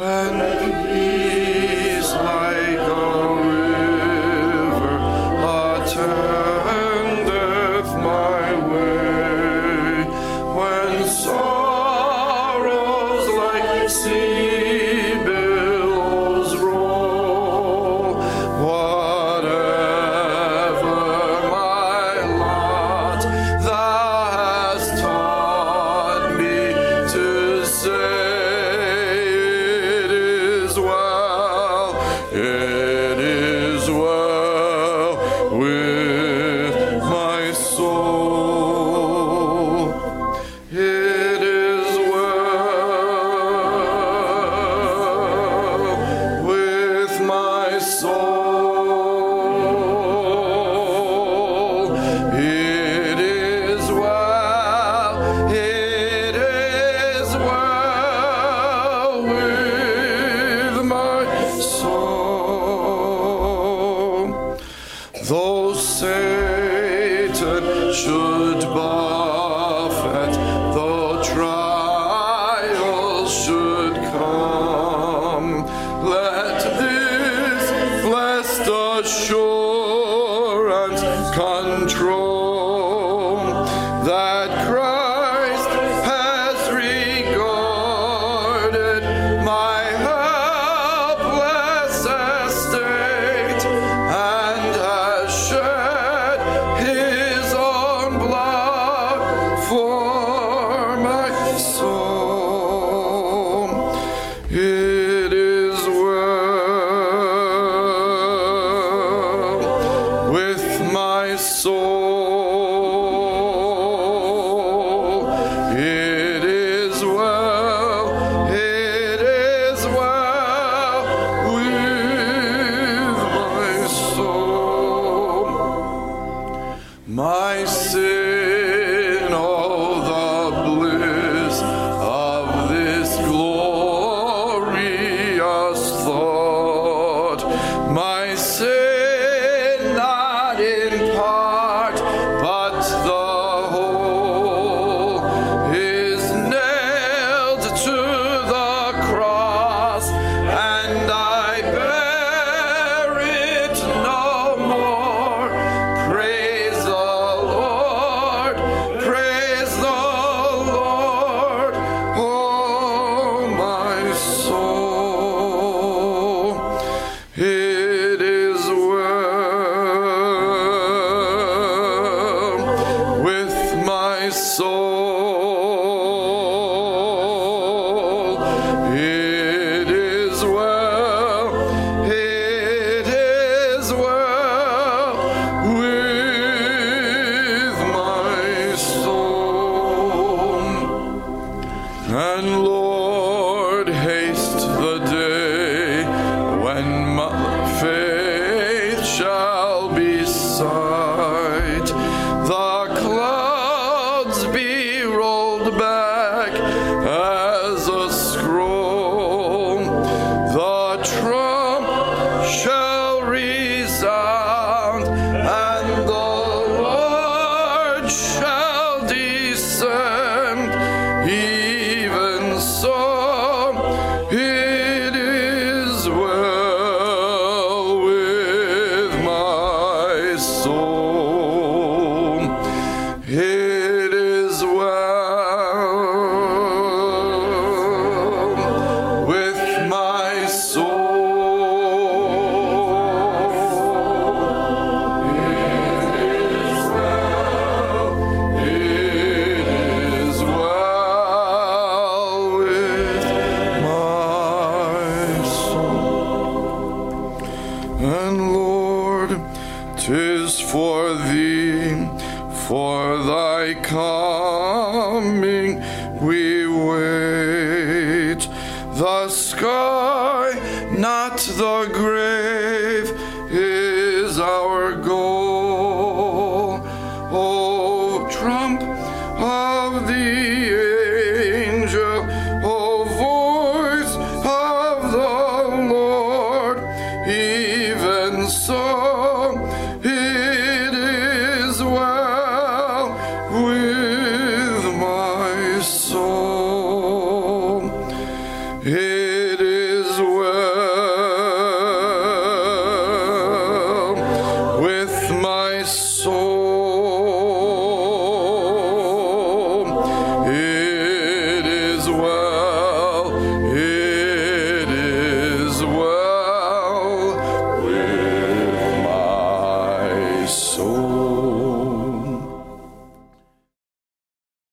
When peace like a river attendeth my way, when sorrows like sea billows roll, whatever my lot, thou hast taught me to say, it is well with my soul. It is well with my soul. It is well. It is well with my soul. Though Satan should buffet, though trials should come, let this blessed assurance control, that Christ has regarded my helpless estate, and has shed his own blood for my soul. It is well with my soul. It is well. It is well with my soul. My sin, oh, the bliss of this glorious thought. My sin, not in part, but the whole, is nailed to the cross, and I bear it no more. Praise the Lord, praise the Lord, oh my soul. It is well with my soul. It is well. It is well with my soul. And Lord, haste the day when my faith shall be sight, the clouds be rolled back as a scroll, the trump shall resound, and the Lord shall descend. Even so, it is well with my soul. It is well with my soul. It is well. It is well with my soul. And Lord, 'tis for thee, for thy cause,